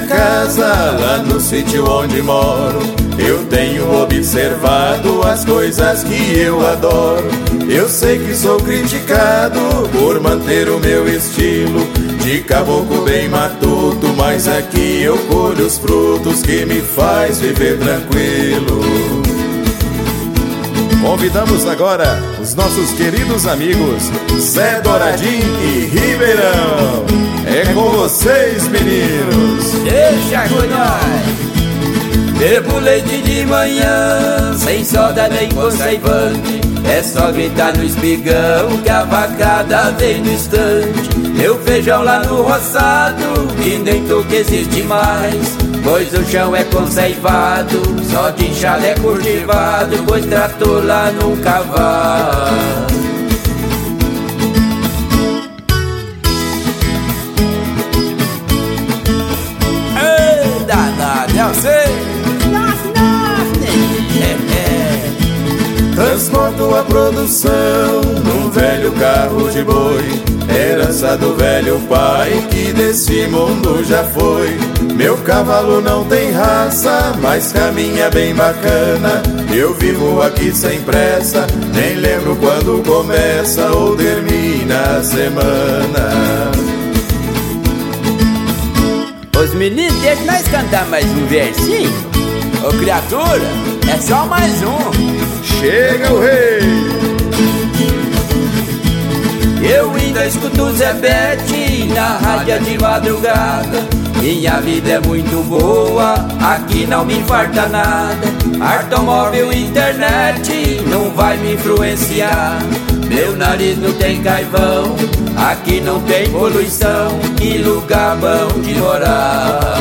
casa, lá no sítio onde moro, eu tenho observado as coisas que eu adoro. Eu sei que sou criticado por manter o meu estilo de caboclo bem matuto, mas aqui eu colho os frutos que me faz viver tranquilo. Convidamos agora os nossos queridos amigos Zé Douradinho e Ribeirão. É com vocês, meninos. Deixa com nós. Bebo leite de manhã, sem soda nem conservante. É só gritar no espigão que a vacada vem no estante. Meu feijão lá no roçado, que nem toque existe mais, pois o chão é conservado, só de enxada é cultivado, pois trator lá nunca vai. Ei, danado, eu sei. Transporto a produção num velho carro de boi, herança do velho pai que desse mundo já foi. Meu cavalo não tem raça, mas caminha bem bacana. Eu vivo aqui sem pressa, nem lembro quando começa ou termina a semana. Os meninos, deixa nós cantar mais um versinho. Ô criatura, é só mais um. Chega o rei! Eu ainda escuto Zé Bete na rádio de madrugada. Minha vida é muito boa, aqui não me falta nada. Automóvel, internet, não vai me influenciar. Meu nariz não tem carvão, aqui não tem poluição. Que lugar bom de morar.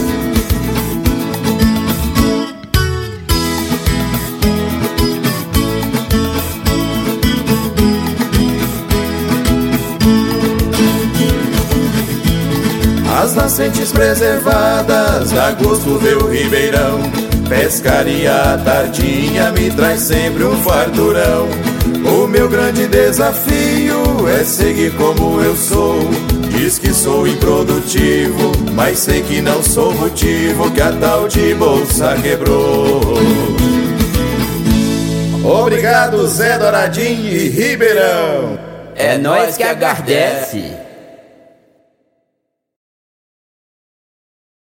As nascentes preservadas, a gosto vê o Ribeirão. Pescaria à tardinha me traz sempre um farturão. O meu grande desafio é seguir como eu sou. Diz que sou improdutivo, mas sei que não sou motivo que a tal de bolsa quebrou. Obrigado, Zé Douradinho e Ribeirão. É nós que agradece.